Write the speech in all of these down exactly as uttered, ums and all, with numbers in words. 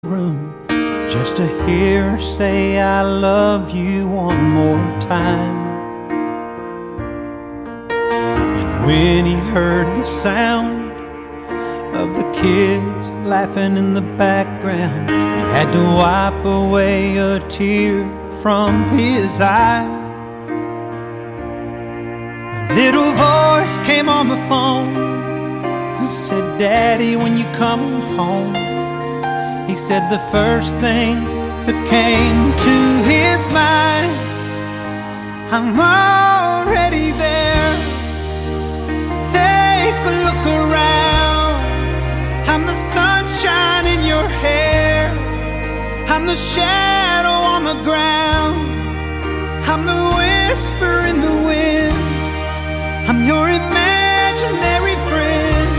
room just to hear her say I love you one more time. And when he heard the sound of the kids laughing in the background, he had to wipe away a tear from his eye. A little voice came on the phone and said, Daddy, when you coming home? He said the first thing that came to his mind, I'm already there. Take a look around. I'm the sunshine in your hair. I'm the shadow on the ground. I'm the whisper in the wind. I'm your imaginary friend.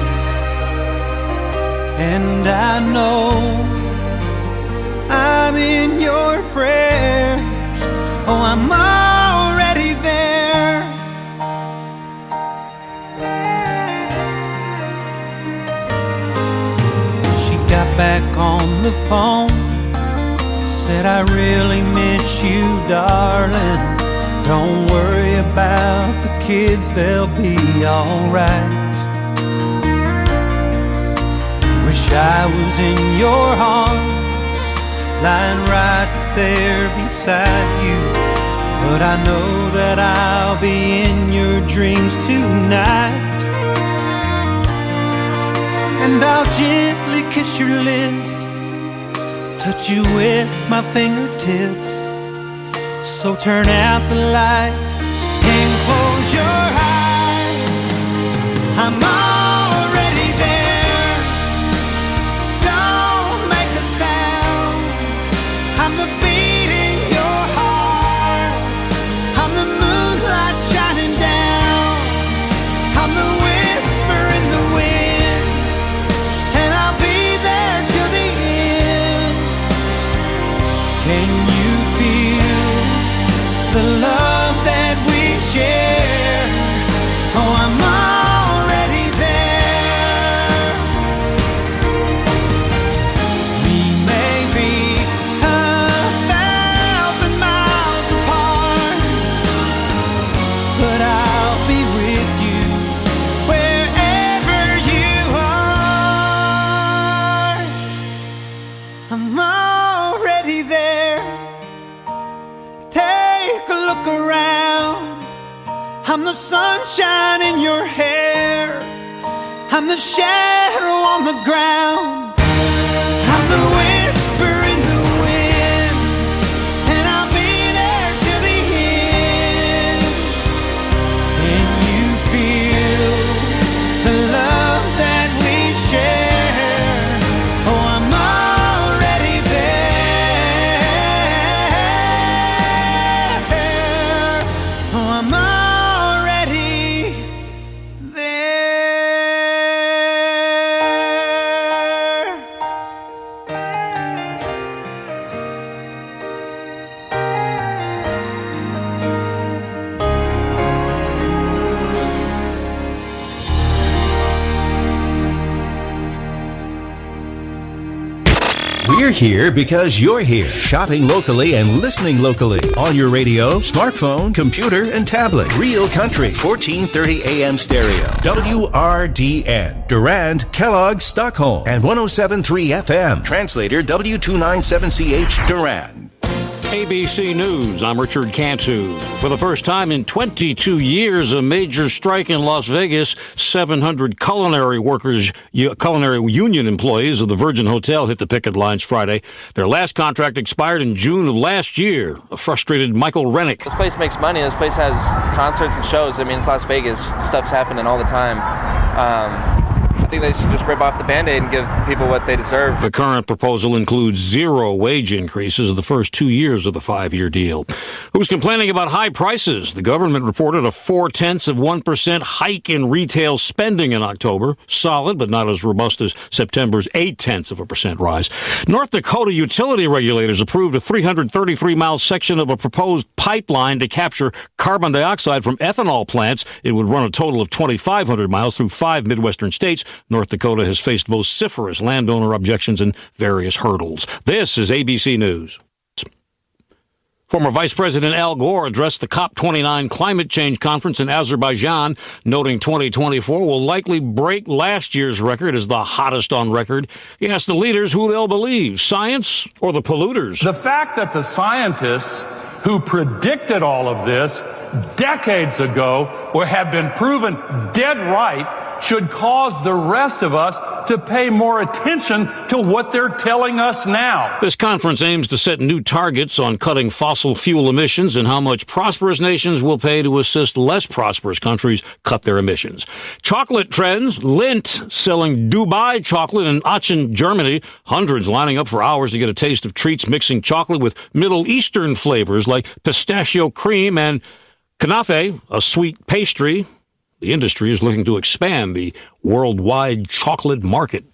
And I know I'm in your prayers. Oh, I'm already there. She got back on the phone, said I really miss you, darling. Don't worry about the kids, they'll be alright. Wish I was in your arms, lying right there beside you, but I know that I'll be in your dreams tonight. And I'll gently kiss your lips, touch you with my fingertips. So turn out the light and close your eyes. I'm already there. Don't make a sound. I'm the beat in your heart. I'm the moonlight shining down. I'm the whisper in the wind. And I'll be there till the end. Can you feel the love that we share? Oh, I'm already there. We may be a thousand miles apart, but I'll be with you wherever you are. I'm already there. Take a look around. I'm the sunshine in your hair. I'm the shadow on the ground. I'm the whisper in the wind. And I'll be there till the end. Can you feel the love that we share? Oh, I'm already there. Oh, I'm already there. We're here because you're here. Shopping locally and listening locally. On your radio, smartphone, computer, and tablet. Real Country, fourteen thirty A M stereo. W R D N. Durand, Kellogg, Stockholm. And one oh seven point three F M. Translator W two ninety-seven C H, Durand. A B C News, I'm Richard Cantu. For the first time in twenty-two years, a major strike in Las Vegas. seven hundred culinary workers, culinary union employees of the Virgin Hotel hit the picket lines Friday. Their last contract expired in June of last year. A frustrated Michael Rennick. This place makes money. This place has concerts and shows. I mean, it's Las Vegas. Stuff's happening all the time. Um, I think they should just rip off the Band-Aid and give people what they deserve. The current proposal includes zero wage increases of the first two years of the five-year deal. Who's complaining about high prices? The government reported a four-tenths of one percent hike in retail spending in October. Solid, but not as robust as September's eight-tenths of a percent rise. North Dakota utility regulators approved a three hundred thirty-three mile section of a proposed pipeline to capture carbon dioxide from ethanol plants. It would run a total of twenty-five hundred miles through five Midwestern states North Dakota has faced vociferous landowner objections and various hurdles. This is A B C News. Former Vice President Al Gore addressed the COP twenty-nine climate change conference in Azerbaijan, noting twenty twenty-four will likely break last year's record as the hottest on record. He asked the leaders who they'll believe, science or the polluters. The fact that the scientists who predicted all of this decades ago or have been proven dead right should cause the rest of us to pay more attention to what they're telling us now. This conference aims to set new targets on cutting fossil fuel emissions and how much prosperous nations will pay to assist less prosperous countries cut their emissions. Chocolate trends, Lindt selling Dubai chocolate in Aachen, Germany. Hundreds lining up for hours to get a taste of treats mixing chocolate with Middle Eastern flavors like pistachio cream and kanafe, a sweet pastry. The industry is looking to expand the worldwide chocolate market.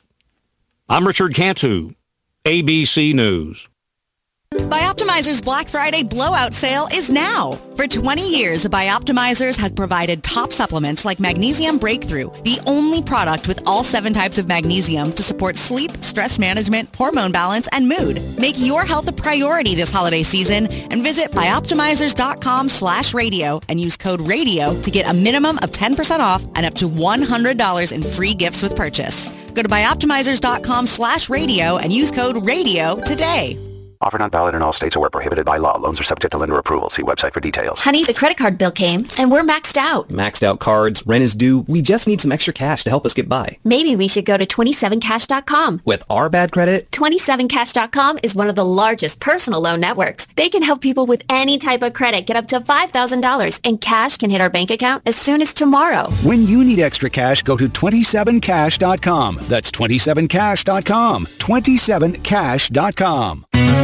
I'm Richard Cantu, A B C News. Bioptimizer's Black Friday blowout sale is now. For twenty years, Bioptimizers has provided top supplements like Magnesium Breakthrough, the only product with all seven types of magnesium to support sleep, stress management, hormone balance, and mood. Make your health a priority this holiday season and visit bioptimizers.com slash radio and use code radio to get a minimum of ten percent off and up to one hundred dollars in free gifts with purchase. Go to bioptimizers.com slash radio and use code radio today. Offer not valid in all states or where prohibited by law. Loans are subject to lender approval. See website for details. Honey, the credit card bill came, and we're maxed out. Maxed out cards, rent is due. We just need some extra cash to help us get by. Maybe we should go to twenty-seven cash dot com. With our bad credit? twenty-seven cash dot com is one of the largest personal loan networks. They can help people with any type of credit get up to five thousand dollars, and cash can hit our bank account as soon as tomorrow. When you need extra cash, go to twenty-seven cash dot com. That's twenty-seven cash dot com. twenty-seven cash dot com.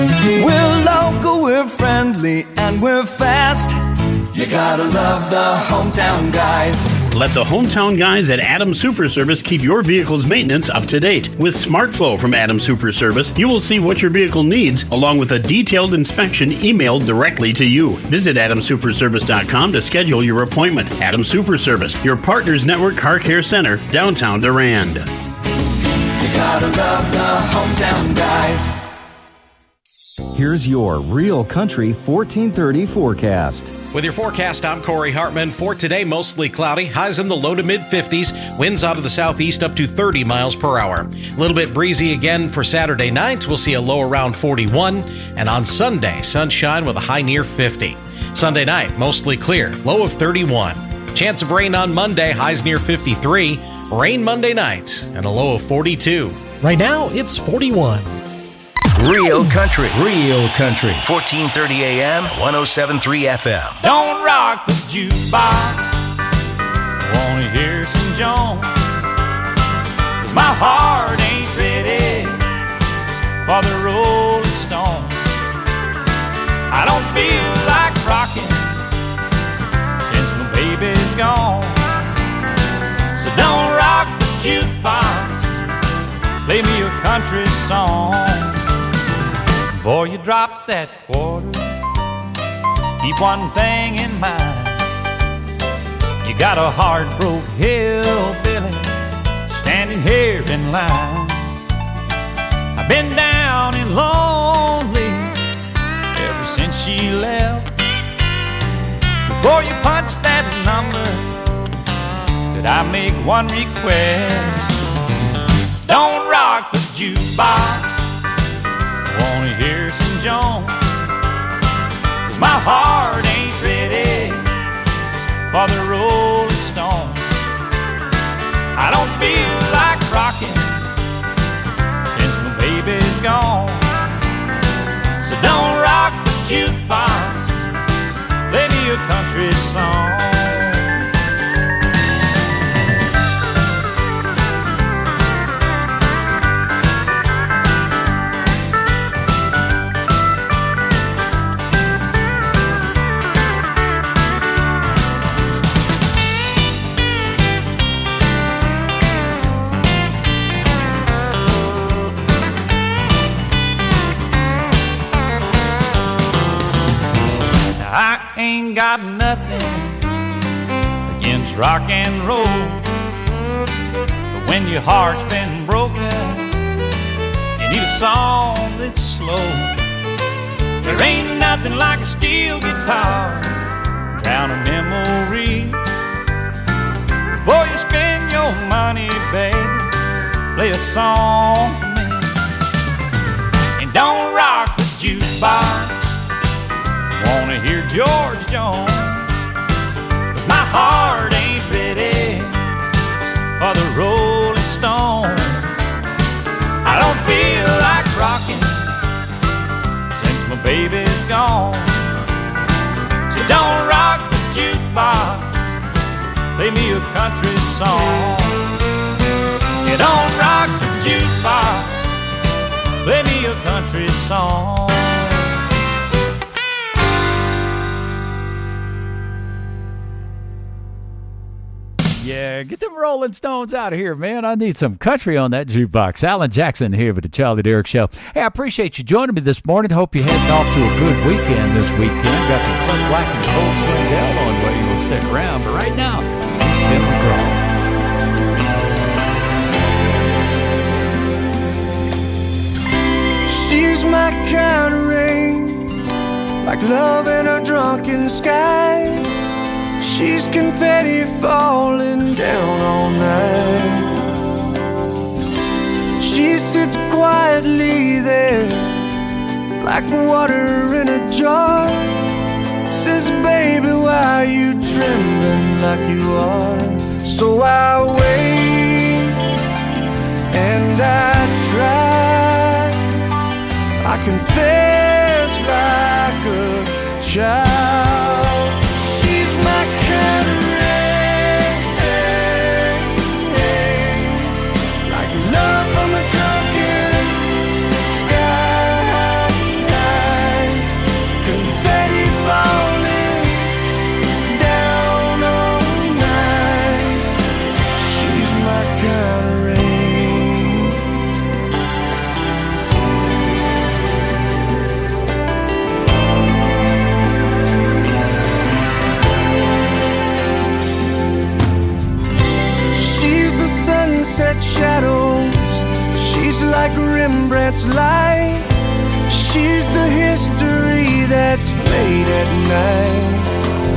We're local, we're friendly, and we're fast. You gotta love the hometown guys. Let the hometown guys at Adams Super Service keep your vehicle's maintenance up to date. With SmartFlow from Adams Super Service, you will see what your vehicle needs, along with a detailed inspection emailed directly to you. Visit adams super service dot com to schedule your appointment. Adams Super Service, your Partners Network Car Care Center, downtown Durand. You gotta love the hometown guys. Here's your Real Country fourteen thirty forecast. With your forecast, I'm Corey Hartman. For today, mostly cloudy, highs in the low to mid-fifties, winds out of the southeast up to thirty miles per hour. A little bit breezy again for Saturday night. We'll see a low around forty-one, and on Sunday, sunshine with a high near fifty. Sunday night, mostly clear, low of thirty-one. Chance of rain on Monday, highs near fifty-three. Rain Monday night, and a low of forty-two. Right now, it's forty-one. Real Country, Real Country, fourteen thirty A M, one oh seven point three F M. Don't rock the jukebox, wanna hear some Jones, 'cause my heart ain't ready for the Rolling Stones. I don't feel like rocking since my baby's gone. So don't rock the jukebox, play me a country song. Before you drop that quarter, keep one thing in mind. You got a heart-broke hillbilly standing here in line. I've been down and lonely ever since she left. Before you punch that number, could I make one request? Don't rock the jukebox, wanna hear some Jones, 'cause my heart ain't ready for the Rolling Stones. I don't feel like rocking since my baby's gone. So don't rock the jukebox, play me a country song. I ain't got nothing against rock and roll, but when your heart's been broken, you need a song that's slow. There ain't nothing like a steel guitar, drown a memory. Before you spend your money, baby, play a song for me. And don't rock the jukebox, wanna hear George Jones, 'cause my heart ain't ready for the Rolling Stones. I don't feel like rocking since my baby's gone. So don't rock the jukebox, play me a country song. You don't rock the jukebox, play me a country song. Yeah, get them Rolling Stones out of here, man. I need some country on that jukebox. Alan Jackson here with the Charlie Derrick Show. Hey, I appreciate you joining me this morning. Hope you're heading off to a good weekend this weekend. Got some Clint Black and Cold Swindell on the way. You'll stick around. But right now, it's Tim McGraw. She's my kind of rain, like love in a drunken sky. She's confetti falling down all night. She sits quietly there, like water in a jar. Says, baby, why are you trembling like you are? So I wait and I try, I confess like a child. She's my kind of rain, like love from a drunken sky. Confetti falling down all night. She's my kind of rain. Sunset shadows, she's like Rembrandt's light. She's the history that's made at night.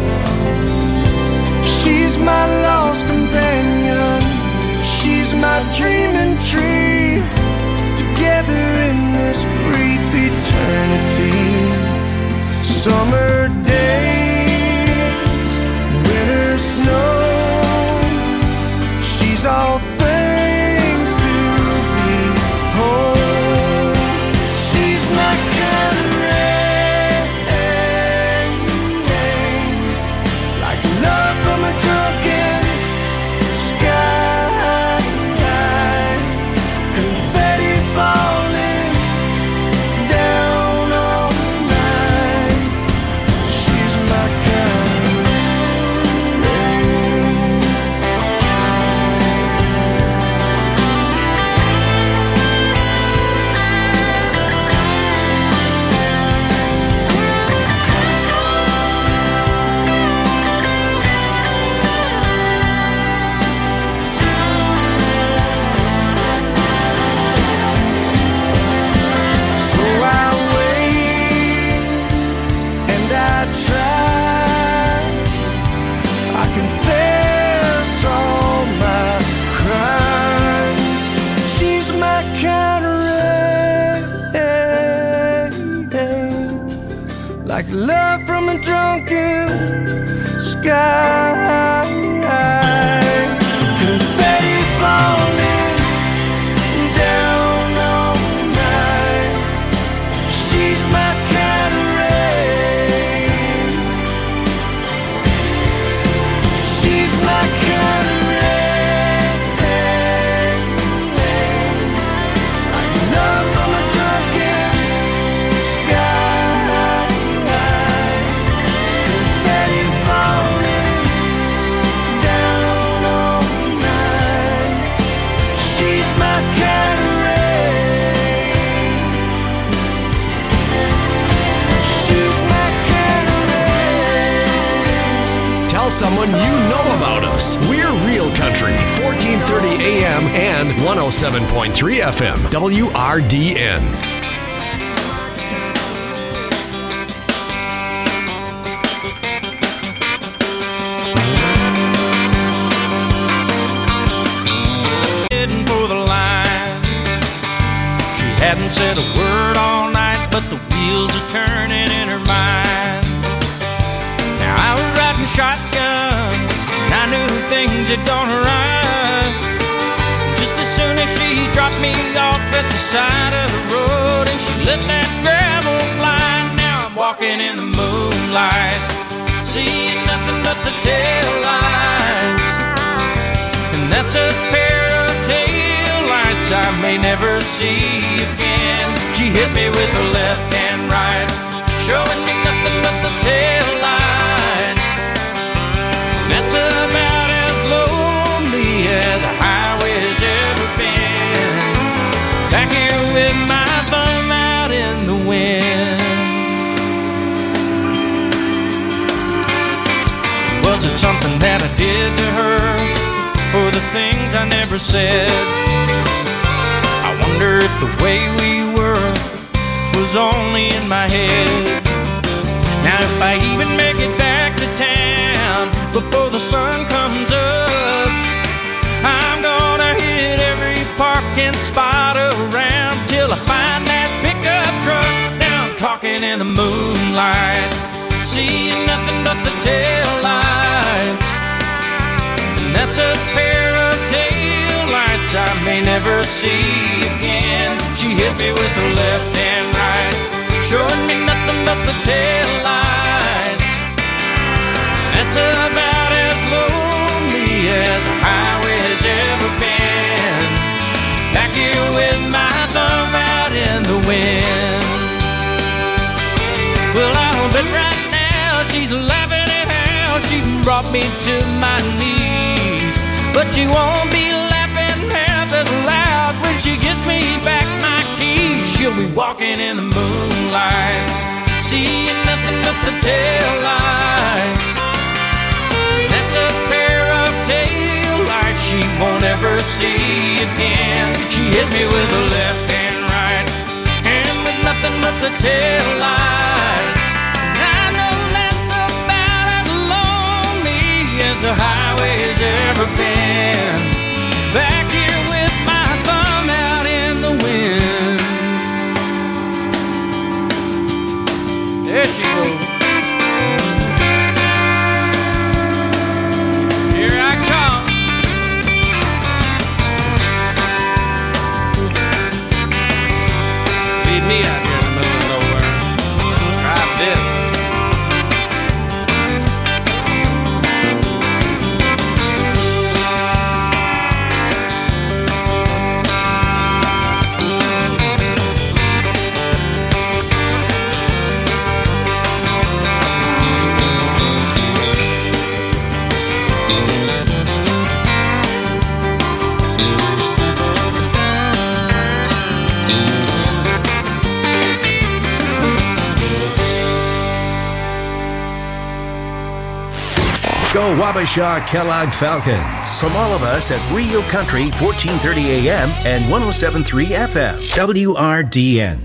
She's my lost companion, she's my dreaming tree. Together in this brief eternity. Summer days, winter snow, she's all things to behold. She's my kind of rain, like love from a drunken sky. Confetti falling down all night. She's my kind of like love from a drunken sky. Confetti falling down all night. She's my kind of rain. She's my kind of rain. Like love from a drunken sky. Confetti falling down all night. someone you know about us. We're Real Country, fourteen thirty A M and one oh seven point three F M, W R D N. For the line, she hadn't said a word all night, but the wheels are turning in her mind. Now I was riding shotgun, and I knew things had gone right. Just as soon as she dropped me off at the side of the road, and she let that gravel fly. Now I'm walking in the moonlight, seeing nothing but the tail lights, and that's a pair of tail lights I may never see again. She hit me with her left and right, showing me nothing but the tail lights. And that's about as lonely as a highway's ever been. Back here with my thumb out in the wind. Was it something that I did to her, or the things I never said? I wonder if the way we were was only in my head. Now if I even make it back to town before the sun comes up, I'm gonna hit every parking spot around till I find that pickup truck. Now I'm talking in the moonlight, seeing nothing but the tail lights, and that's a pair of tail lights I may never see again. She hit me with her left and right, showing me nothing but the tail lights. That's about as lonely as a highway has ever been. Back here with my thumb out in the wind. Well, I'll bet right now she's laughing at how she brought me to my knees, but she won't be laughing half as loud when she gives me back my keys. She'll be walking in the moonlight, seeing nothing but the tail lights. That's a pair of tail lights she won't ever see again. She hit me with her left and right, and with nothing but the tail lights. I know that's about as lonely as the highway has ever been. Back here with my thumb out in the wind. There she goes. Here I come. Leave me out here in the middle of nowhere. Drive this. Go Wabasha Kellogg Falcons. From all of us at Rio Country, fourteen thirty A M and one oh seven point three F M, W R D N.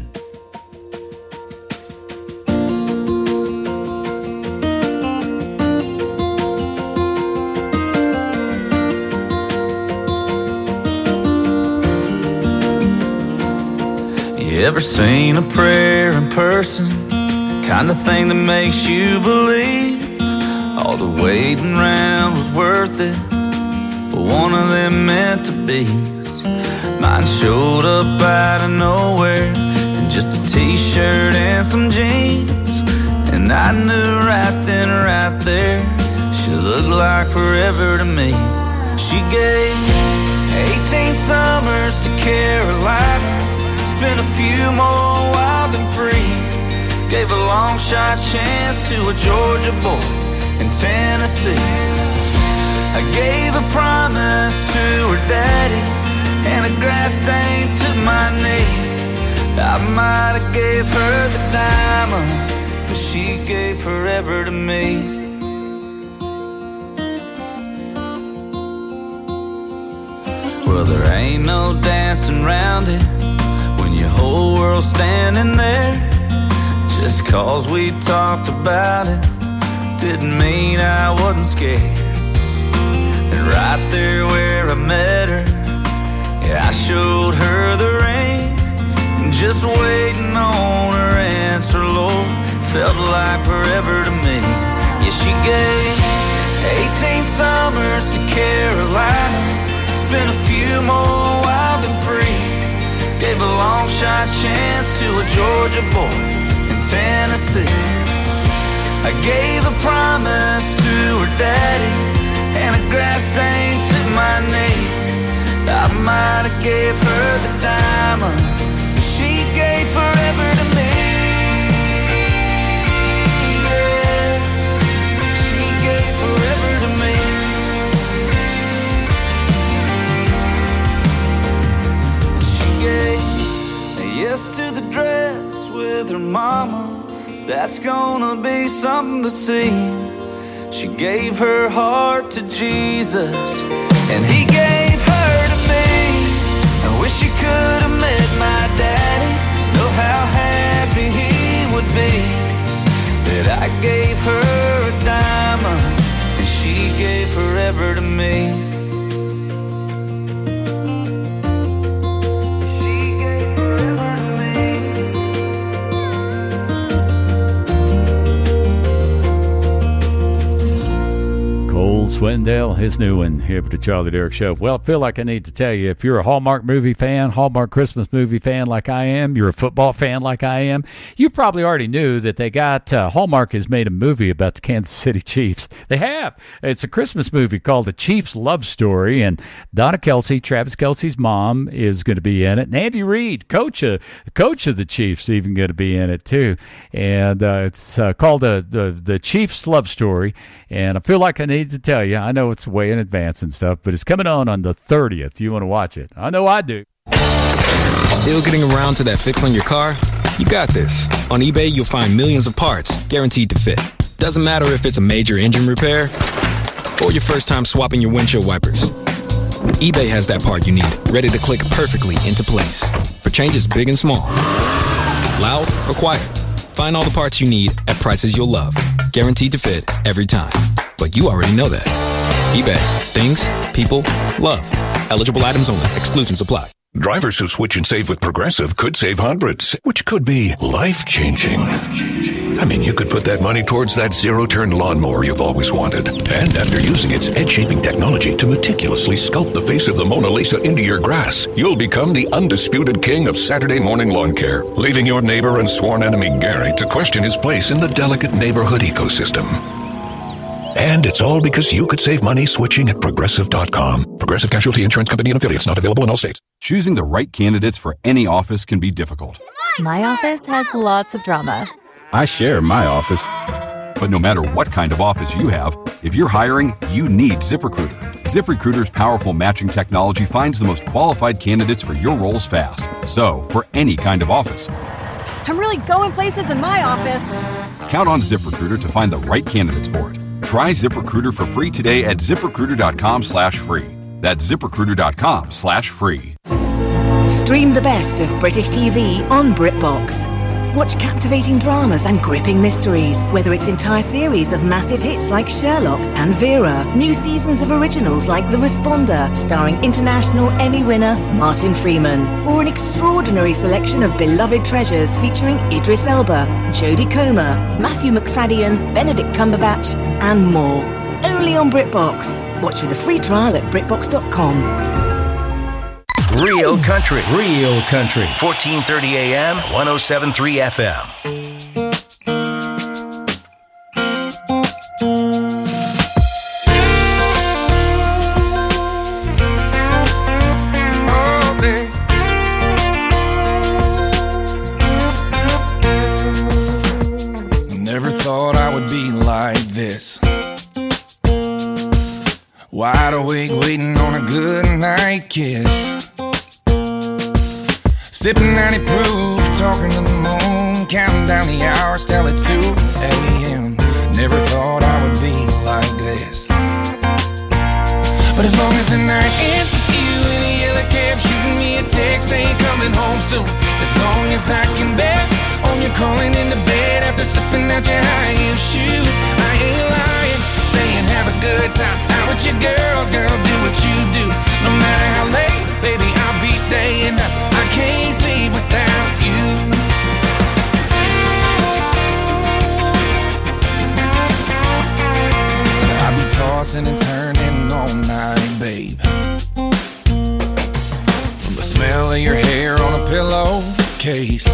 You ever seen a prayer in person? Kind of thing that makes you believe all the waiting around was worth it, but one of them meant to be. Mine showed up out of nowhere in just a t-shirt and some jeans, and I knew right then, right there, she looked like forever to me. She gave eighteen summers to Carolina, spent a few more wild and free, gave a long shot chance to a Georgia boy in Tennessee. I gave a promise to her daddy and a grass stain to my knee. I might have gave her the diamond, but she gave forever to me. Well, there ain't no dancing around it when your whole world's standing there. Just cause we talked about it didn't mean I wasn't scared. And right there where I met her, yeah, I showed her the ring. Just waiting on her answer, Lord, felt like forever to me. Yeah, she gave eighteen summers to Carolina, spent a few more wild and free. Gave a long shot chance to a Georgia boy in Tennessee. I gave a promise to her daddy and a grass stain to my knee. I might have gave her the diamond, but she gave forever to me. Yeah, she gave forever to me. She gave a yes to the dress with her mama. That's gonna be something to see. She gave her heart to Jesus, and he gave her to me. I wish you could have met my daddy. Know how happy he would be that I gave her a diamond and she gave forever to me. Swindell, his new one here with the Charlie Derrick Show. Well, I feel like I need to tell you, if you're a Hallmark movie fan, Hallmark Christmas movie fan like I am, you're a football fan like I am, you probably already knew that they got, uh, Hallmark has made a movie about the Kansas City Chiefs. They have. It's a Christmas movie called The Chiefs Love Story, and Donna Kelce, Travis Kelce's mom, is going to be in it. And Andy Reid, coach of, coach of the Chiefs, even going to be in it too. And uh, it's uh, called the, the, the Chiefs Love Story, and I feel like I need to tell you, I know it's way in advance and stuff, but it's coming on on the thirtieth. You want to watch it? I know I do. Still getting around to that fix on your car? You got this. On eBay, you'll find millions of parts guaranteed to fit. Doesn't matter if it's a major engine repair or your first time swapping your windshield wipers. eBay has that part you need, ready to click perfectly into place for changes big and small. Loud or quiet, find all the parts you need at prices you'll love. Guaranteed to fit every time. But you already know that. eBay. Things, people, love. Eligible items only. Exclusions apply. Drivers who switch and save with Progressive could save hundreds, which could be life-changing. I mean, you could put that money towards that zero-turn lawnmower you've always wanted. And after using its edge-shaping technology to meticulously sculpt the face of the Mona Lisa into your grass, you'll become the undisputed king of Saturday morning lawn care, leaving your neighbor and sworn enemy Gary to question his place in the delicate neighborhood ecosystem. And it's all because you could save money switching at Progressive dot com. Progressive Casualty Insurance Company and affiliates, not available in all states. Choosing the right candidates for any office can be difficult. My office has lots of drama. I share my office. But no matter what kind of office you have, if you're hiring, you need ZipRecruiter. ZipRecruiter's powerful matching technology finds the most qualified candidates for your roles fast. So, for any kind of office. I'm really going places in my office. Count on ZipRecruiter to find the right candidates for it. Try ZipRecruiter for free today at ZipRecruiter.com slash free. That's ZipRecruiter.com slash free. Stream the best of British T V on BritBox. Watch captivating dramas and gripping mysteries, whether it's entire series of massive hits like Sherlock and Vera, new seasons of originals like The Responder, starring international Emmy winner Martin Freeman, or an extraordinary selection of beloved treasures featuring Idris Elba, Jodie Comer, Matthew McFadden, Benedict Cumberbatch, and more. Only on BritBox. Watch with a free trial at BritBox dot com. Real country, real country. fourteen thirty A M, one oh seven point three F M. Never thought I would be like this. Wide awake, waiting on a good night kiss. Sipping ninety proof, talking to the moon, counting down the hours till it's two A M Never thought I would be like this. But as long as the night ends with you in a yellow cab shooting me a text saying coming home soon. As long as I can bet on you calling into bed after slipping out your high heel shoes. I ain't lying, saying have a good time out with your girls, girl, do what you do. No matter how late, baby, I'll be staying up. I can't sleep without you. I'll be tossing and turning all night, babe. From the smell of your hair on a pillowcase.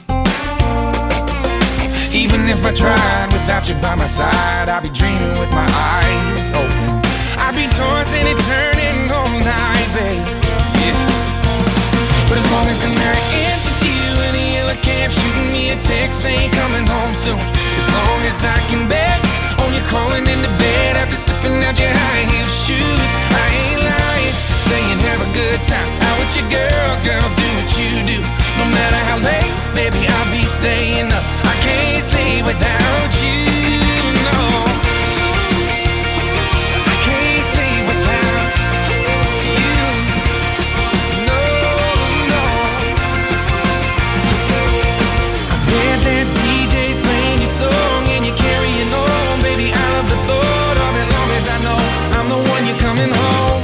Even if I tried without you by my side, I'd be dreaming with my eyes open. I'd be tossing and turning all night, babe. Yeah. But as long as the night ends with you in a yellow cab shooting me a text saying coming home soon. As long as I can bet on you crawling into bed after slipping out your high heel shoes. I ain't lying, saying have a good time out with your girls, girl, do what you do. No matter how late, baby, I'll be staying up. I can't sleep without you, no. I can't sleep without you, no, no. I bet that D J's playing your song and you're carrying on, baby. I love the thought of it, long as I know I'm the one you're coming home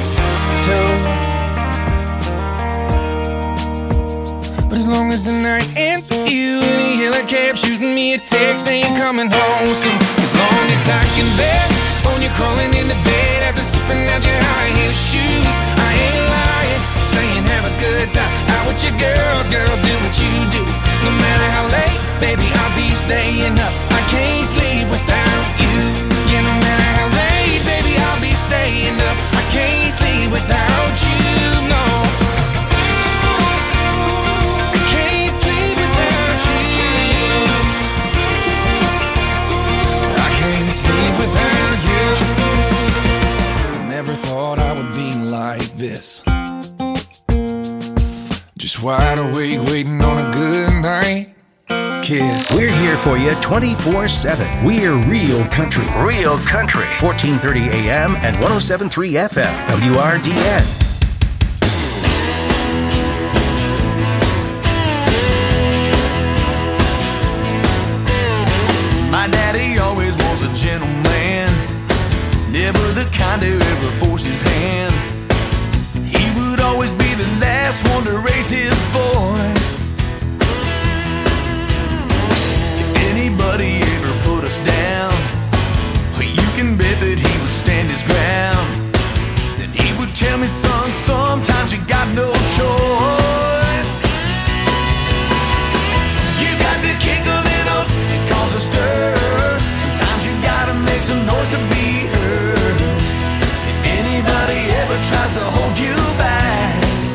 to. But as long as the night ends with you in a yellow cab shooting me a text saying coming home soon. As long as I can bet on you crawling into bed after slipping out your high heel shoes. I ain't lying, saying have a good time out with your girls, girl, do what you do. No matter how late, baby, I'll be staying up. I can't sleep without you. Yeah, no matter how late, baby, I'll be staying up. I can't sleep without you, no. Without you, I never thought I would be like this. Just wide awake waiting on a good night kiss. We're here for you twenty-four seven. We're Real Country. Real Country. fourteen thirty A M and one oh seven point three F M. W R D N. My daddy always was a gentleman, never the kind to ever force his hand. He would always be the last one to raise his voice. If anybody ever put us down, you can bet that he would stand his ground. Then he would tell me, son, sometimes you got no choice. You got to kick a little and cause a stir. Sometimes you gotta make some noise to be heard. If anybody ever tries to hold you back,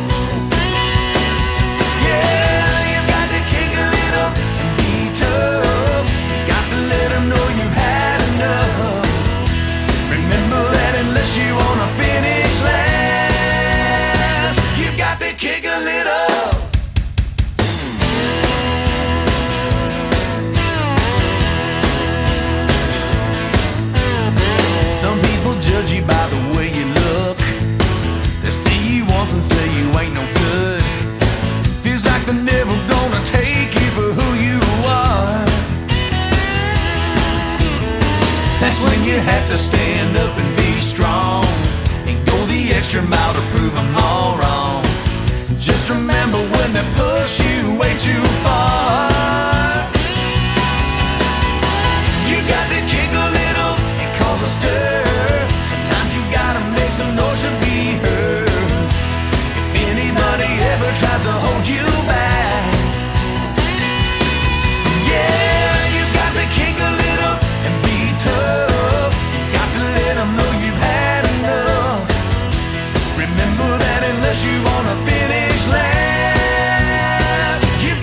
yeah, you got to kick a little and be tough. You got to let them know you've had enough. Remember that unless you wanna finish last, you got to kick a little. Some people judge you by the way you look. They see you once and say you ain't no good. Feels like they're never gonna take you for who you are. That's when you have to stand up and be strong and go the extra mile to prove them all wrong. Just remember when they push you way too far, you got to kick a little and cause a stir. Sometimes you gotta make some noise to be heard. If anybody ever tries to hold you back, yeah, you got to kick a little and be tough. Got to let them know you've had enough. Remember that unless you wanna finish last, you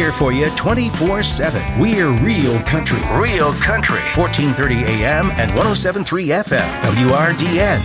here for you twenty-four seven. We're Real Country. Real Country. fourteen thirty A M and one oh seven point three F M. W R D N.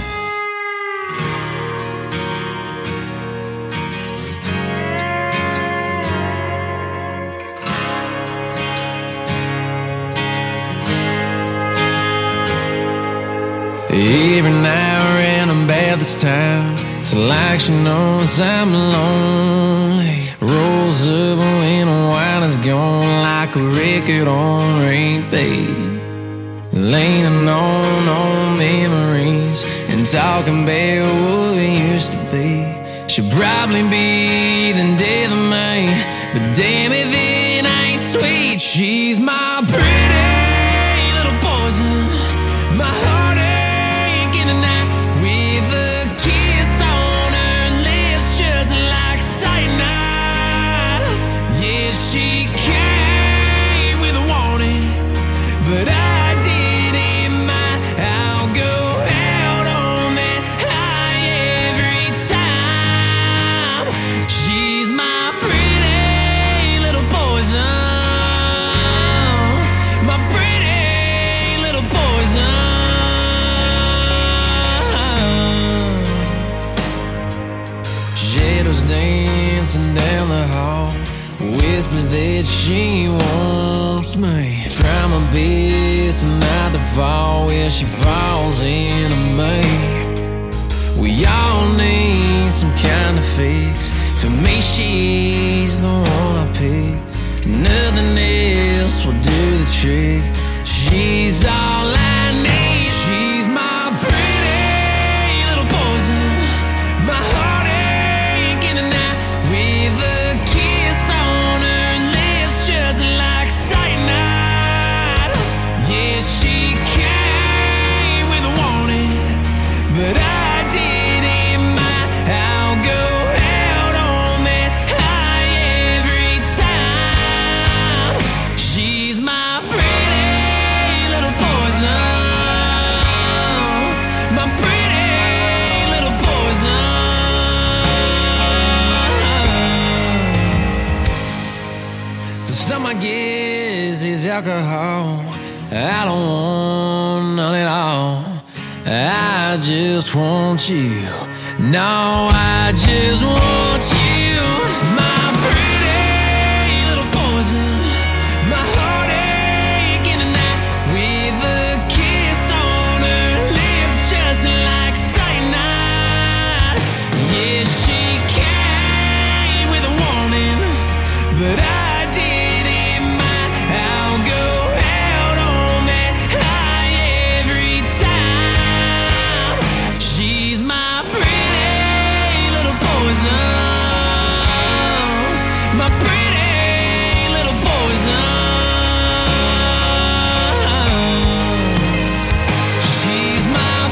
Every now and I'm bad this time. It's like she knows I'm lonely. Rolls up when the wine is gone, like a record on repeat. Leaning on old memories and talking about what we used to be. She'll probably be the death of me, but damn if it ain't sweet. She's my pretty little poison, my heartache in the night, with a kiss on her lips just like cyanide. Yeah, she came with a warning, but I didn't mind. I'll go out on that high every time. She's my pretty little poison, my pretty little poison. Shadows dancing down the hall, whispers that she wants me. Try my best not to fall where she falls into me. We all need some kind of fix. For me, she's the one I pick. Nothing else will do the trick. She's all I need. She's my pretty little poison, my heartache in the night, with a kiss on her lips just like cyanide. Yeah, she came with a warning, but I didn't mind. I'll go out on that high every time. She's my pretty little poison, my pretty little poison. For some, I guess it's alcohol. I don't want none at all. I just want you. No, I just want you. My pretty little poison, my heartache in the night, with a kiss on her lips just like cyanide. Yeah, she came with a warning, but I didn't mind. I'll go out on that high every time. She's my pretty little poison, my pretty little poison. She's my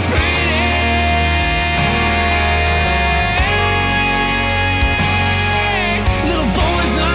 pretty little poison.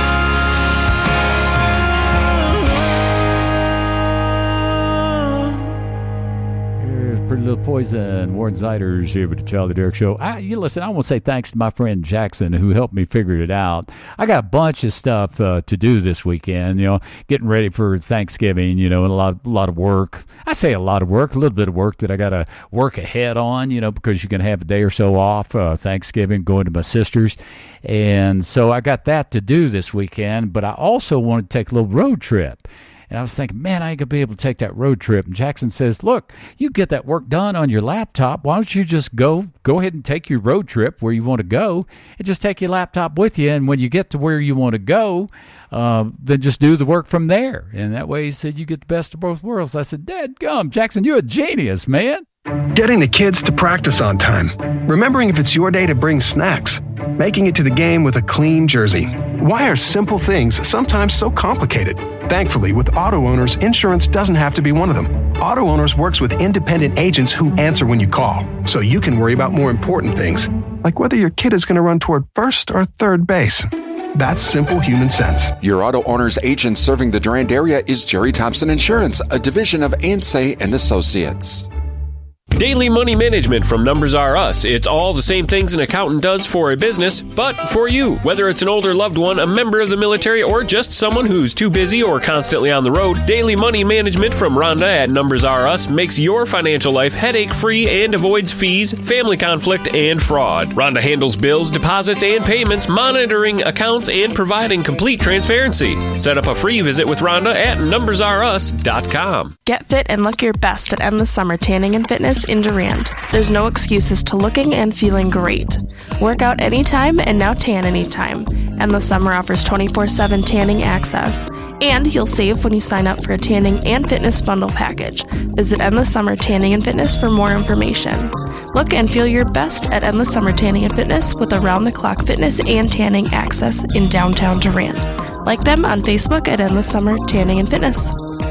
Here's Pretty Little Poison. Warren Zeiders here with the Charlie Derrick Show. I, you listen, I want to say thanks to my friend Jackson who helped me figure it out. I got a bunch of stuff uh, to do this weekend, you know, getting ready for Thanksgiving, you know, and a lot, a lot of work. I say a lot of work, a little bit of work that I got to work ahead on, you know, because you can have a day or so off, uh, Thanksgiving, going to my sister's. And so I got that to do this weekend, but I also wanted to take a little road trip. And I was thinking, man, I ain't going to be able to take that road trip. And Jackson says, look, you get that work done on your laptop. Why don't you just go go ahead and take your road trip where you want to go and just take your laptop with you. And when you get to where you want to go, uh, then just do the work from there. And that way he said, you get the best of both worlds. I said, dadgum, Jackson, you're a genius, man. Getting the kids to practice on time. Remembering if it's your day to bring snacks. Making it to the game with a clean jersey. Why are simple things sometimes so complicated? Thankfully, with Auto Owners, insurance doesn't have to be one of them. Auto Owners works with independent agents who answer when you call, so you can worry about more important things, like whether your kid is going to run toward first or third base. That's simple human sense. Your Auto Owners agent serving the Durand area is Jerry Thompson Insurance, a division of Ansay and Associates. Daily Money Management from Numbers R Us. It's all the same things an accountant does for a business, but for you. Whether it's an older loved one, a member of the military, or just someone who's too busy or constantly on the road, Daily Money Management from Rhonda at Numbers R Us makes your financial life headache-free and avoids fees, family conflict, and fraud. Rhonda handles bills, deposits, and payments, monitoring accounts, and providing complete transparency. Set up a free visit with Rhonda at numbers r us dot com. Get fit and look your best at Endless Summer Tanning and Fitness in Durand. There's no excuses to looking and feeling great. Work out anytime and now tan anytime. Endless Summer offers twenty-four seven tanning access. And you'll save when you sign up for a tanning and fitness bundle package. Visit Endless Summer Tanning and Fitness for more information. Look and feel your best at Endless Summer Tanning and Fitness with around-the-clock fitness and tanning access in downtown Durand. Like them on Facebook at Endless Summer Tanning and Fitness.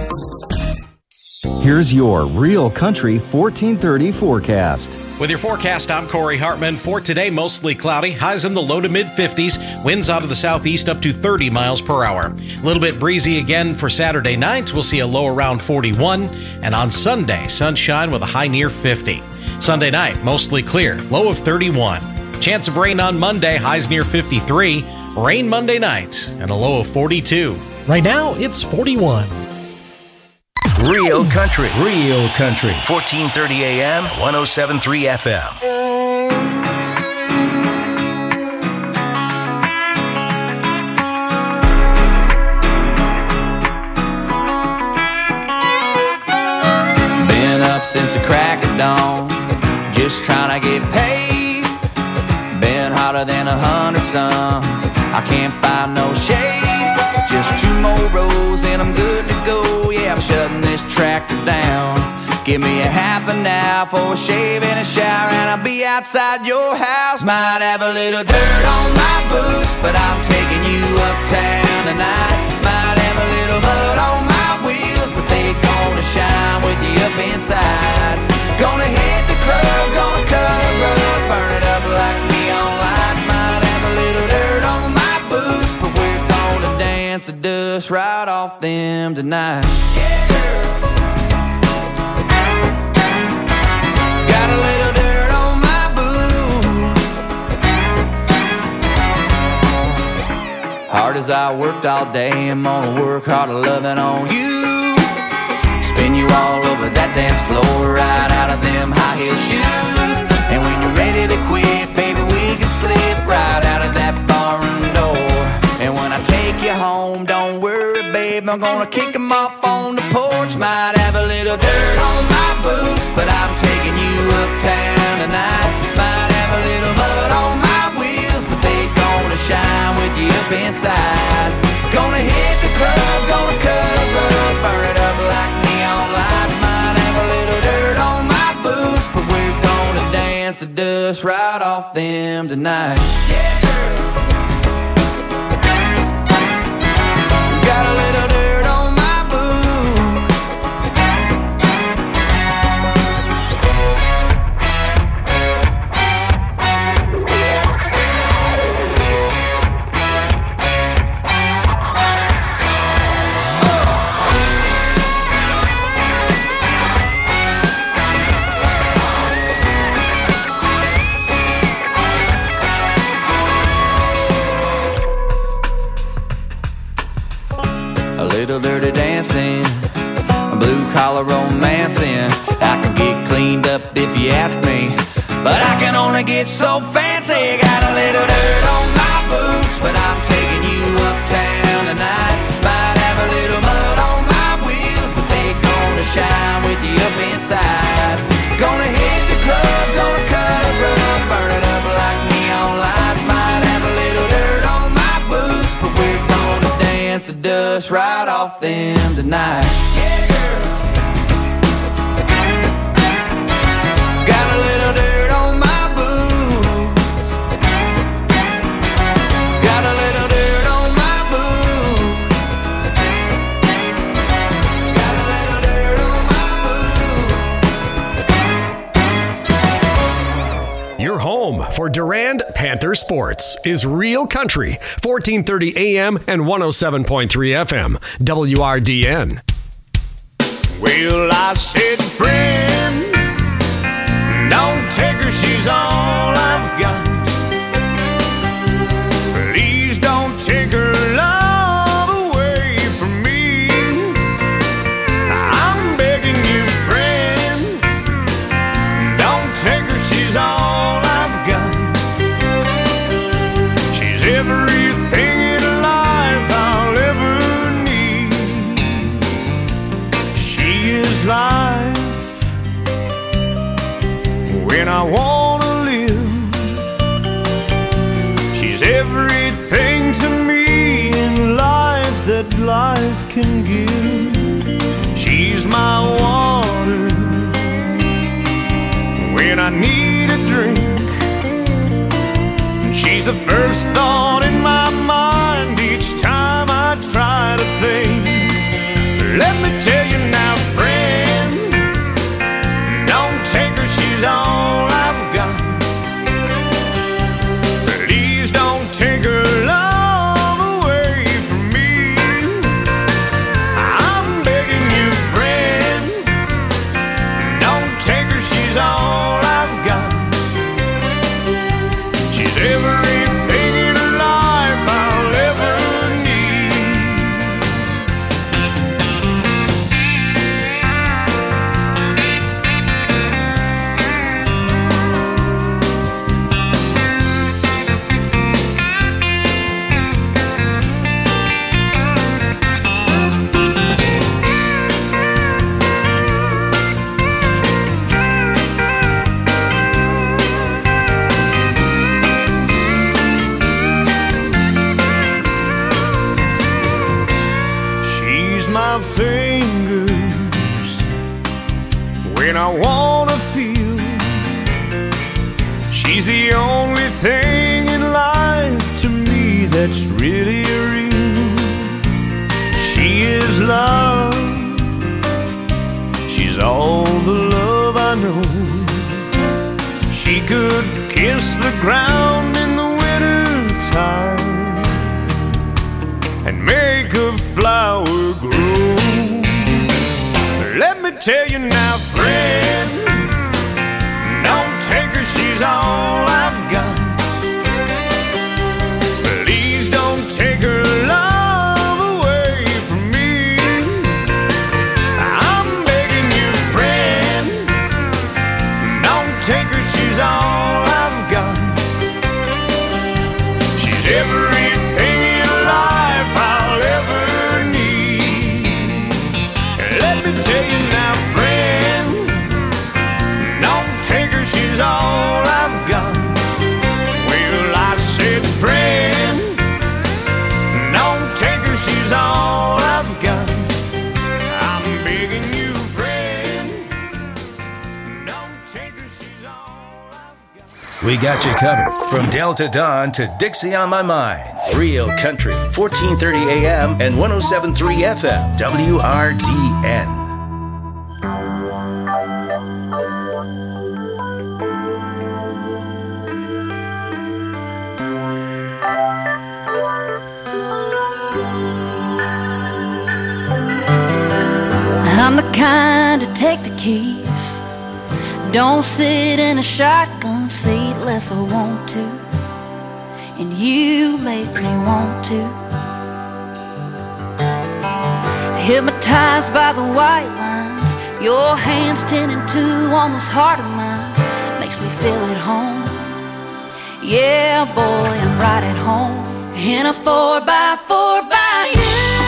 Here's your Real Country fourteen thirty forecast. With your forecast, I'm Corey Hartman. For today, mostly cloudy, highs in the low to mid fifties, winds out of the southeast up to thirty miles per hour. A little bit breezy again for Saturday night. We'll see a low around forty-one. And on Sunday, sunshine with a high near fifty. Sunday night, mostly clear, low of thirty-one. Chance of rain on Monday, highs near fifty-three. Rain Monday night and a low of forty-two. Right now, it's forty-one. Real Country, Real Country, fourteen thirty A M, one oh seven point three F M. Been up since the crack of dawn, just trying to get paid. Been hotter than a hundred suns, I can't find no shade. Just two more rows and I'm good to go. Yeah, I'm shutting this tractor down. Give me a half an hour for a shave and a shower, and I'll be outside your house. Might have a little dirt on my boots, but I'm taking you uptown tonight. Might have a little mud on my wheels, but they gonna shine with you up inside. Gonna hit the club, gonna cut a rug, burn it up like neon lights. Might have a little dirt on my boots, but we're gonna dance the dust right off them tonight. Yeah, girl. Got a little dirt on my boots. Hard as I worked all day, I'm gonna work harder loving on you. Spin you all over that dance floor, right out of them high heel shoes. And when you're ready to quit, baby, we can slip right out of that barroom door. And when I take you home, don't worry, babe, I'm gonna kick them off on the porch. Might have a little dirt on my boots, but I'm taking you uptown tonight. Might have a little mud on my wheels, but they gonna shine with you up inside. Gonna hit the club, gonna cut a rug, burn it up like neon lights. Might have a little dirt on my boots, but we're gonna dance the dust right off them tonight. Yeah, girl. Got a little dirt on my boots. Little dirty dancing, blue collar romancing. I can get cleaned up if you ask me, but I can only get so fancy. Got a little dirt on my boots, but I'm taking you uptown tonight. Might have a little mud on my wheels, but they gonna shine with you up inside. Gonna hit the club, gonna cut a rug, burn it up like neon lights. Might have a little dirt on my boots, but we're gonna dance the dust right off them tonight. Yeah, girl. Got a little dirt on my boots. Got a little dirt on my boots. Got a little dirt on my boots. Your home for Durand Panther Sports is Real Country, fourteen thirty A M and one oh seven point three F M, W R D N. Well, I said, friend, Don't take her, she's all I've got. Please don't take her love away from me. I'm begging you, friend. Don't take her, she's all I've got. She's everything in life I'll ever need. She is life when I wanna live. She's everything to me in life that life can give. She's my water when I need a drink. She's the first thought in my mind each time I try to think. Let me tell you now, friend, don't take her, she's all I've got. Please don't take her love away from me. I'm begging you, friend, don't take her, she's all I've got. She's everything in life I'll ever fingers when I wanna feel. She's the only thing in life to me that's really real. She is love. She's all the love I know. She could kiss the ground in the winter time and make a flower grow. Let me tell you now, friend, don't take her, she's all I've got. Please don't take her love away from me. I'm begging you, friend, don't take her, she's all I've got. She's everything in life I'll ever need. Let me tell you now, friend, don't take her, she's all I've got. Well, I said, friend, don't take her, she's all I've got. I'm begging you, friend, don't take her, she's all I've got. We got you covered from Delta Dawn to Dixie on My Mind. Real Country, fourteen thirty A M and one oh seven point three F M, W R D N. I'm the kind to take the keys, don't sit in a shotgun seat unless I want to, and you make me want to. Hypnotized by the white lines, your hands ten and two on this heart of mine, makes me feel at home. Yeah, boy, I'm right at home in a four by four by you.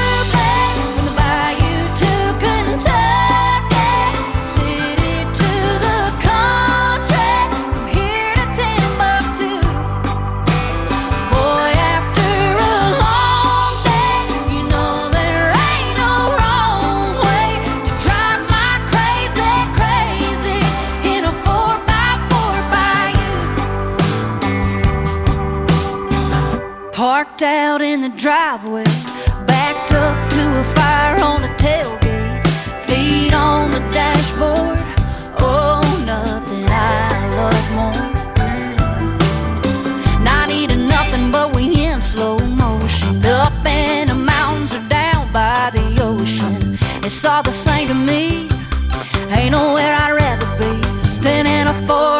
Parked out in the driveway, backed up to a fire on a tailgate, feet on the dashboard. Oh, nothing I love more. Not eating nothing, but we in slow motion, up in the mountains or down by the ocean. It's all the same to me. Ain't nowhere I'd rather be than in a four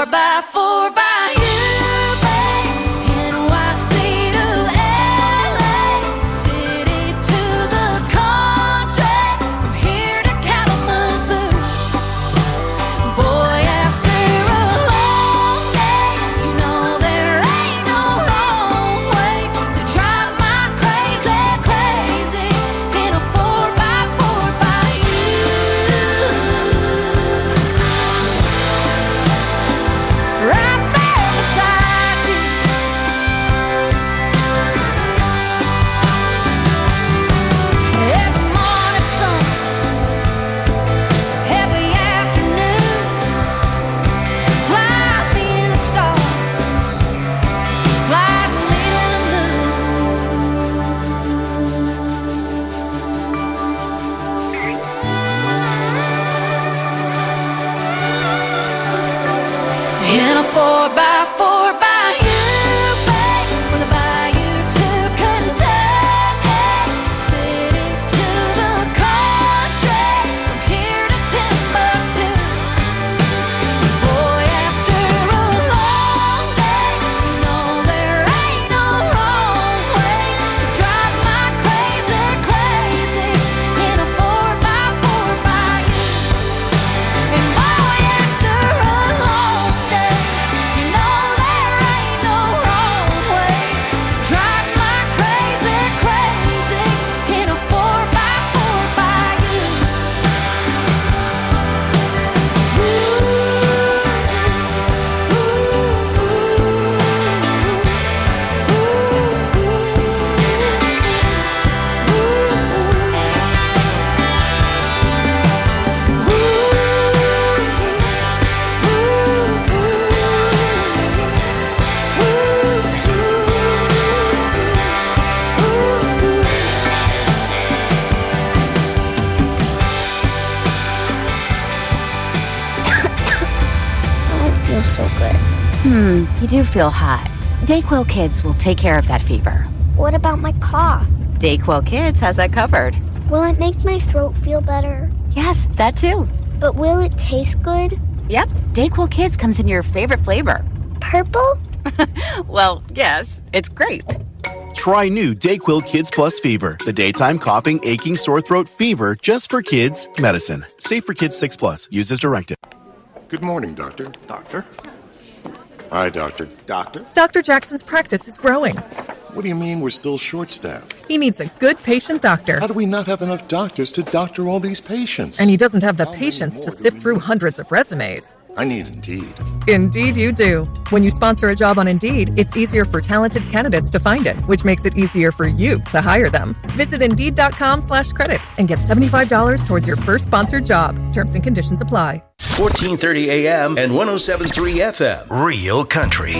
Hmm, you do feel hot. Dayquil Kids will take care of that fever. What about my cough? Dayquil Kids has that covered. Will it make my throat feel better? Yes, that too. But will it taste good? Yep, Dayquil Kids comes in your favorite flavor. Purple? Well, yes, it's grape. Try new Dayquil Kids Plus Fever, the daytime coughing, aching, sore throat fever just for kids medicine. Safe for kids six plus. Use as directed. Good morning, Doctor. Doctor? Hi, Doctor. Doctor? Doctor Jackson's practice is growing. What do you mean we're still short-staffed? He needs a good patient doctor. How do we not have enough doctors to doctor all these patients? And he doesn't have the patience to sift through hundreds of resumes. I need Indeed. Indeed you do. When you sponsor a job on Indeed, it's easier for talented candidates to find it, which makes it easier for you to hire them. Visit Indeed.com slash credit and get seventy-five dollars towards your first sponsored job. Terms and conditions apply. fourteen thirty A M and one oh seven point three F M. Real Country.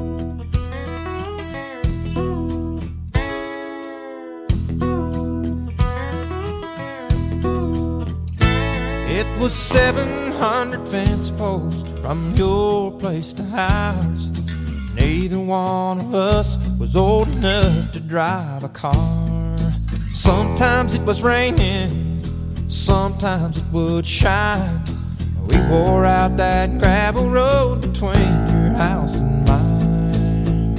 It was seven hundred fence posts from your place to ours. Neither one of us was old enough to drive a car. Sometimes it was raining, sometimes it would shine. We wore out that gravel road between your house and mine.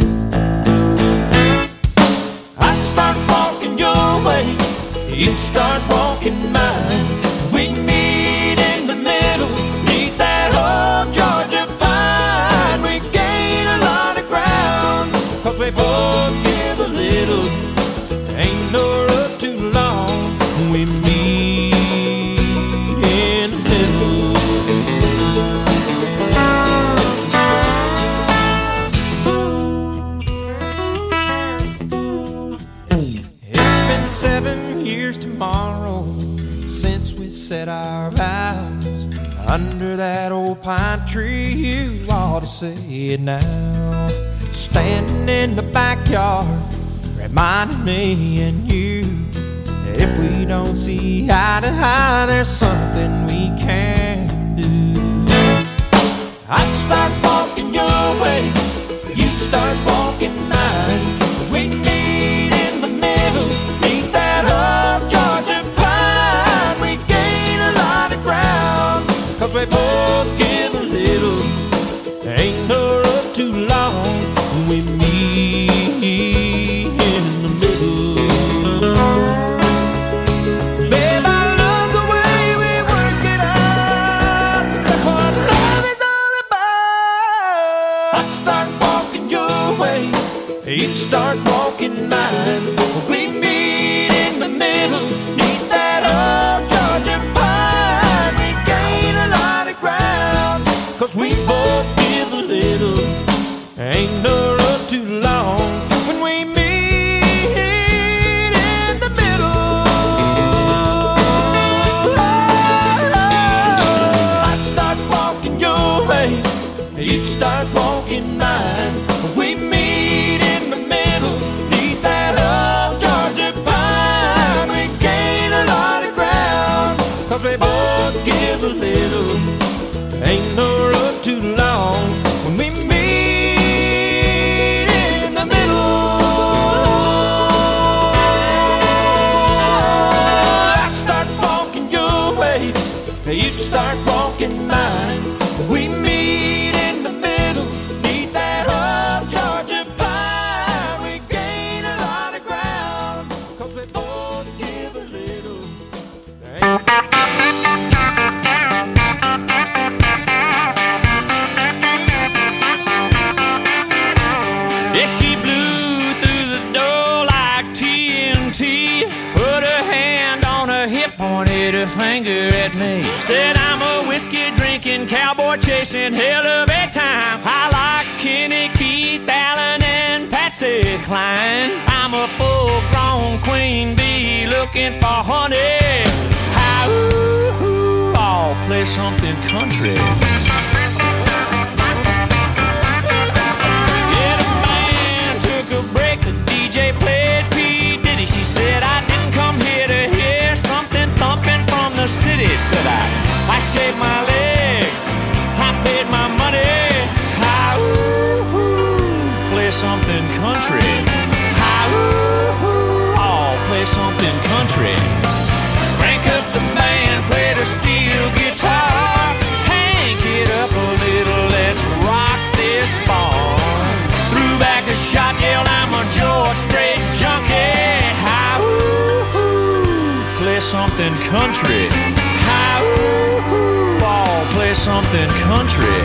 I'd start walking your way, you'd start walking mine. We meet in the middle, neath that old Georgia pine. We gain a lot of ground, cause we both give a little. Ain't no road too long, we meet in the middle. It's been seven years tomorrow since we said our vows under that old pine tree. You ought to say it now. Standing in the backyard, reminding me and you that if we don't see eye to eye, there's something we can do. I'd start walking your way, you'd start walking mine. We meet in the middle, meet that old Georgia pine. We gain a lot of ground, cause we both give a little. Ain't no road too long, we meet in the middle. Babe, I love the way we work it out. That's what love is all about. I'd start walking your way, you'd start walking mine. We meet in the middle, neath that old Georgia pine. We gain a lot of ground, cause we both give a little. Ain't no road too long when we meet in the middle. I'd start walking your way, you'd start walking mine. We meet in the middle, neath that old Georgia pine. We gain a lot of ground, cause we both give a little. Ain't no road too long when we meet in the middle. I start walking your way, you'd start walking mine. We meet in the middle, neath that old Georgia pine. We gain a lot of ground, cause we both give a little. Yeah, she blew through the door like T N T. Put her hand on her hip, pointed her finger at me. Said I'm a whiskey drinking, cowboy chasing, hell of a time. I like Kenny, Keith, Allen, and Patsy Cline. I'm a full-grown queen bee looking for honey. How, ooh, ooh, I'll play something country. Break, the D J played P. Diddy. She said I didn't come here to hear something thumping from the city. Said I, I shaved my legs, I paid my money. I, ooh, country. Hi, ooh, ooh, oh, play something country.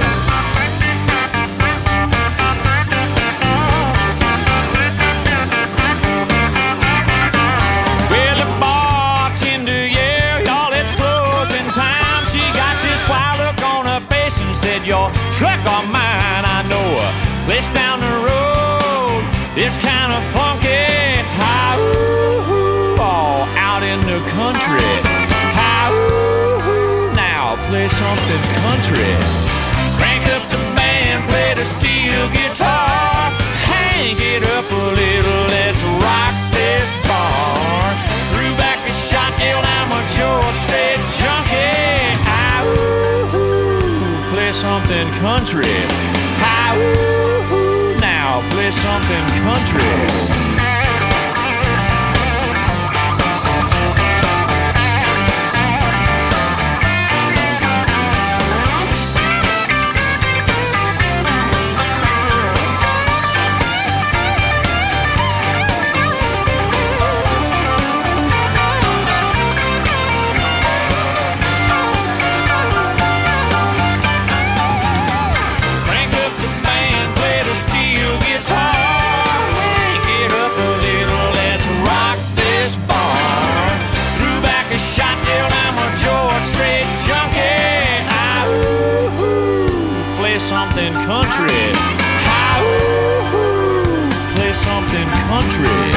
Well, the bartender, yeah, y'all, it's closing time. She got this wild look on her face and said, your truck or mine, I know a place down the road. It's kind of funky. Hi, ooh, ooh, oh, out in the country. Hi, ooh, ooh, now play something country. Crank up the band, play the steel guitar. Hang it up a little, let's rock this bar. Threw back a shot, yelled, I'm a George Strait junkie. Hi, ooh, ooh, play something country. Hi, ooh, ooh, now play something country. Something country. Hi, ooh, ooh, play something country.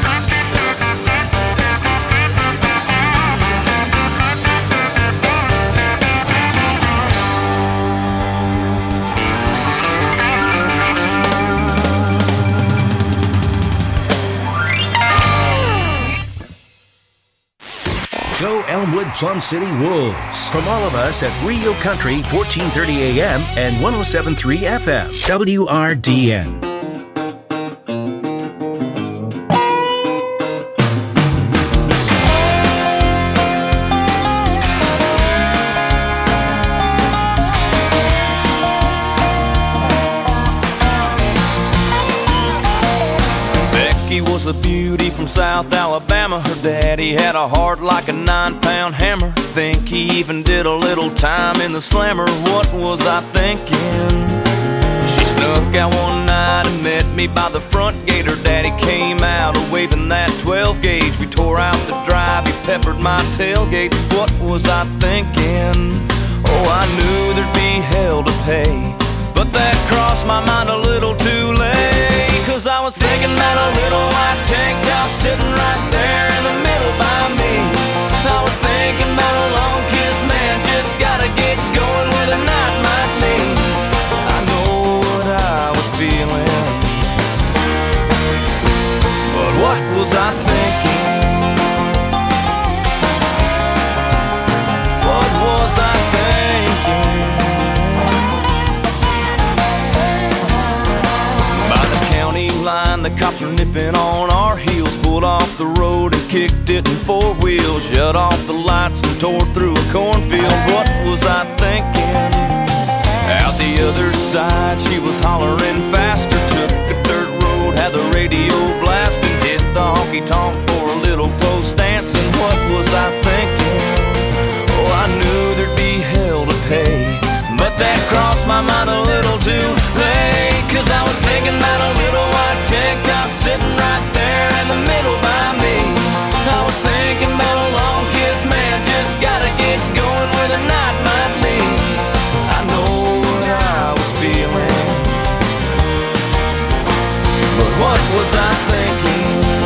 Go Elmwood Plum City Wolves. From all of us at Rio Country, fourteen thirty A M and one oh seven point three F M. W R D N. A beauty from South Alabama. Her daddy had a heart like a nine-pound hammer. Think he even did a little time in the slammer. What was I thinking? She snuck out one night and met me by the front gate. Her daddy came out waving that twelve gauge. We tore out the drive, he peppered my tailgate. What was I thinking? Oh, I knew there'd be hell to pay, but that crossed my mind a little too late. Cause I was thinking about a little white tank top sitting right there in the middle by me. I was thinking about a long kiss, man, just gotta get going where the night might lead. I know what I was feeling, but what was I thinking? What was I thinking? Line, the cops were nipping on our heels. Pulled off the road and kicked it in four wheels. Shut off the lights and tore through a cornfield. What was I thinking? Out the other side, she was hollering faster. Took a dirt road, had the radio blasting. Hit the honky-tonk for a little post dancing. What was I thinking? Oh, I knew there'd be hell to pay, but that crossed my mind a little too late. Cause I was thinking about a little white tank top sitting right there in the middle by me. I was thinking about a long kiss, man, just gotta get going where the night might lead. I know what I was feeling, but what was I thinking?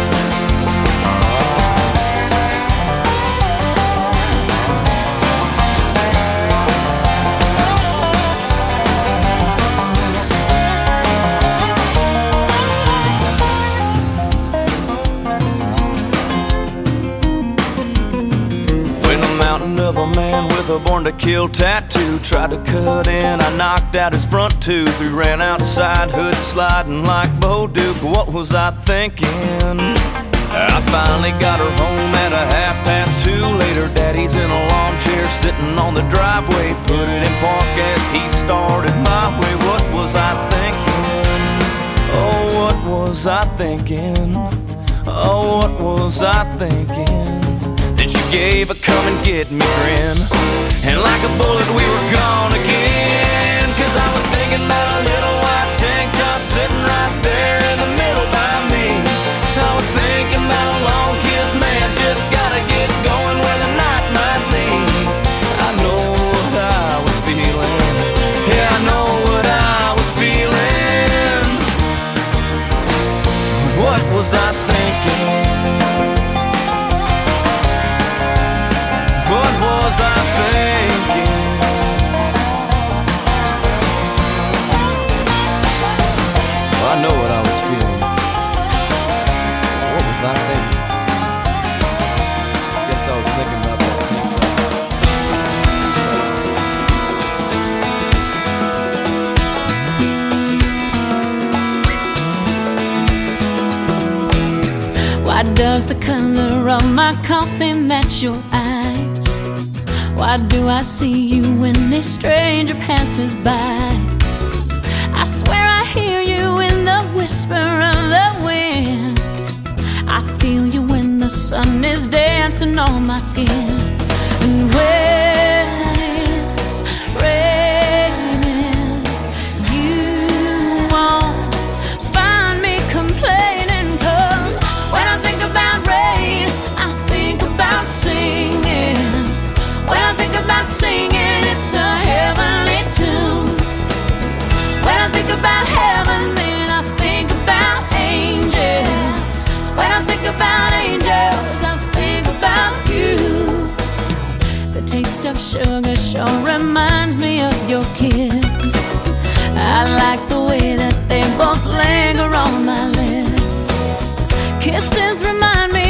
Of a man with a born to kill tattoo tried to cut in, I knocked out his front tooth. We ran outside, hood sliding like Bo Duke. What was I thinking? I finally got her home at a half past two. Later, daddy's in a lawn chair sitting on the driveway. Put it in park as he started my way. What was I thinking? Oh, what was I thinking? Oh, what was I thinking? Then she gave a come and get me grin. And like a bullet we were gone again. Cause I was thinking about a little white tank top sitting right there in the middle by me. I was thinking about a long kiss, man, just gotta get going where the night might lead. I know what I was feeling. Yeah, I know what I was feeling. What was I thinking? What was I thinking? Well, I know what I was feeling. What was I thinking? Guess I was thinking about that. Why does the color of my coffee match your eyes? Why do I see you when a stranger passes by? I swear I hear you in the whisper of the wind. I feel you when the sun is dancing on my skin. And when it's raining, you won't find me complaining. Cause when I think about rain, I think about singing. When I think about singing, it's a heavenly tune. When I think about heaven, then I think about angels. When I think about angels, I think about you. The taste of sugar sure reminds me of your kiss. I like the way that they both linger on my lips. Kisses remind me